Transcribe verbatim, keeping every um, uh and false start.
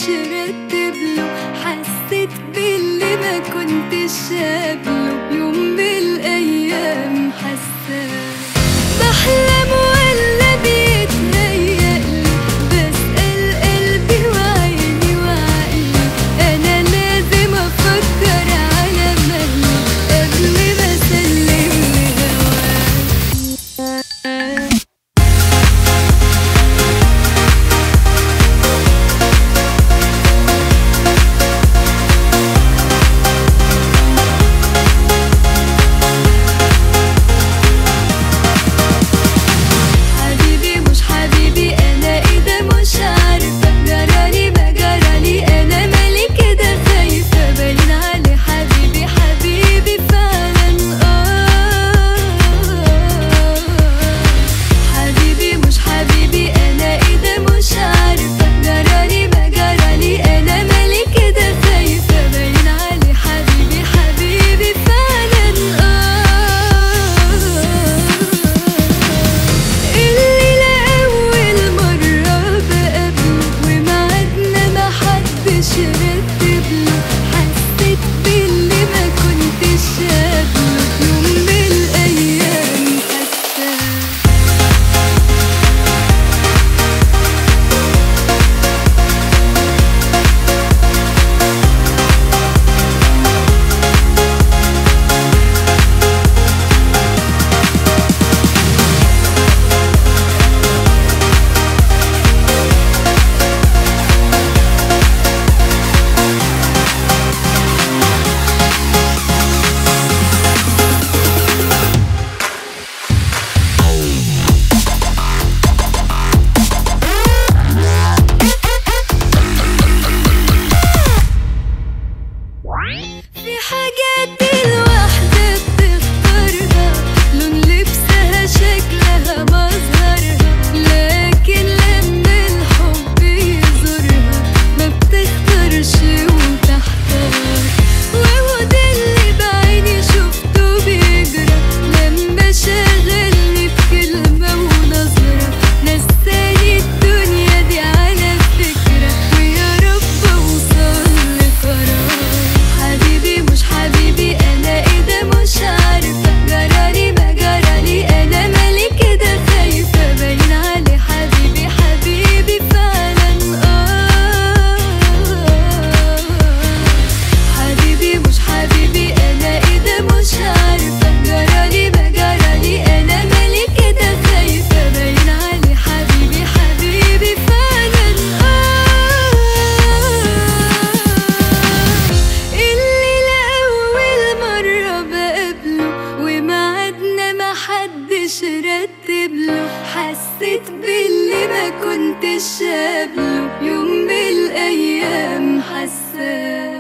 رتب له، حسيت باللي ما كنتش قبله يوم من الايام. حاساه بحلم ولا بيتهيألي، بسأل قلبي وعيني وعقلي، انا لازم افكر على مهلي قبل ما اسلم لهواه. في حاجات الواحدة بتختارها، لون لبسها شكلها مظهرها، لكن لما الحب يزورها ما بتختارش وتحتار. وهو ده اللي بعيني شفته بيجرى لما شغلني بكلمة ونظرة، نساني الدنيا دي على فكرة، ويا رب اوصل لقرار. حبيبي مش حبيبي انا ايه ده مش عارفه، جرالي ما جرالي انا مالي كده خايفه، باين علي حبيبي حبيبي فعلا. اه حبيبي مش حبيبي انا ايه ده مش عارفه، جرالي ما جرالي انا مالي كده خايفه، باين علي حبيبي حبيبي فعلا. اه محدش رتب له، حسيت باللي ما كنتش قبله يوم من الايام. حاساه